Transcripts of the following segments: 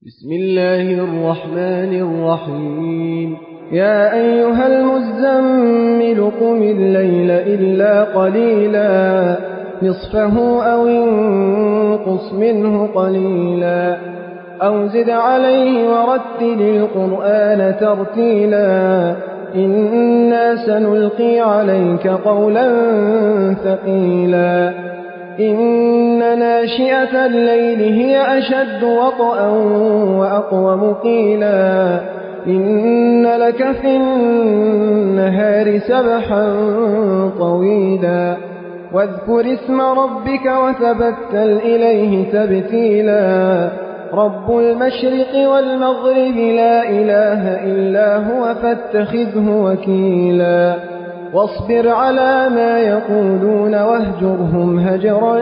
بسم الله الرحمن الرحيم. يا أيها المزمل قم الليل إلا قليلا نصفه أو انقص منه قليلا أو زد عليه ورتل القرآن ترتيلا إنا سنلقي عليك قولا ثقيلا إن ناشئة الليل هي أشد وطئا وأقوم قيلا إن لك في النهار سبحا طويلا واذكر اسم ربك وتبتل إليه تبتيلا رب المشرق والمغرب لا إله إلا هو فاتخذه وكيلا واصبر على ما يقولون واهجرهم هجرا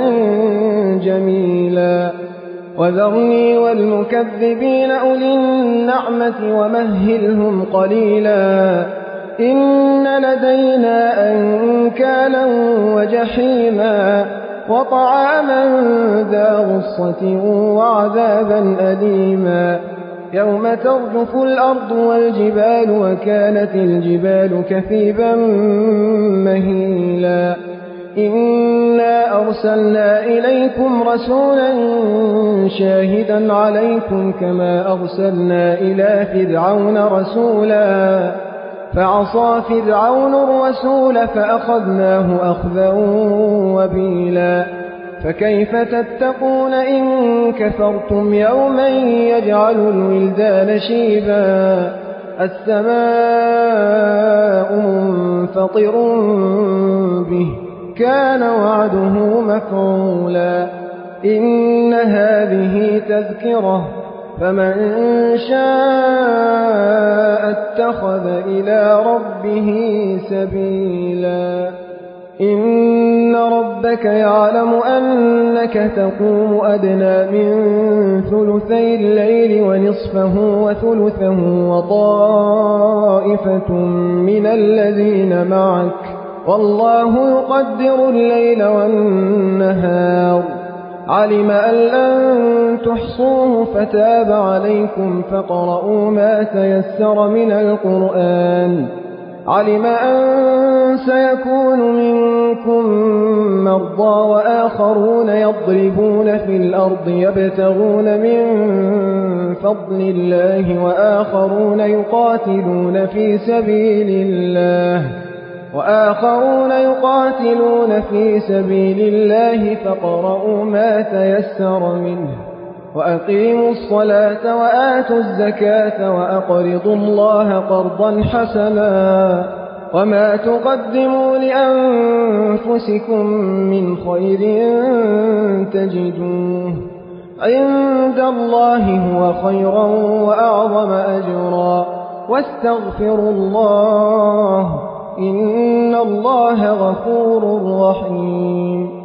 جميلا وذرني والمكذبين أولي النعمة ومهلهم قليلا إن لدينا أنكالا وجحيما وطعاما ذا غصة وعذابا أليما يوم ترجف الأرض والجبال وكانت الجبال كثيبا مهيلا إنا أرسلنا إليكم رسولا شاهدا عليكم كما أرسلنا إلى فرعون رسولا فعصى فرعون الرسول فأخذناه أخذا وبيلا فكيف تتقون إن كفرتم يوما يجعل الولدان شيبا السماء منفطر به كان وعده مفعولا إن هذه تذكرة فمن شاء اتخذ إلى ربه سبيلا إن ربك يعلم أنك تقوم أدنى من ثلثي الليل ونصفه وثلثه وطائفة من الذين معك والله يقدر الليل والنهار علم أن لن تحصوه فتاب عليكم فاقرؤوا ما تيسر من القرآن علم أن سيكون منكم مرضى وآخرون يضربون في الأرض يبتغون من فضل الله وآخرون يقاتلون في سبيل الله فاقرؤوا ما تيسر منه وأقيموا الصلاة وآتوا الزكاة وأقرضوا الله قرضا حسنا وما تقدموا لأنفسكم من خير تجدوه عند الله هو خيرا وأعظم أجرا واستغفروا الله إن الله غفور رحيم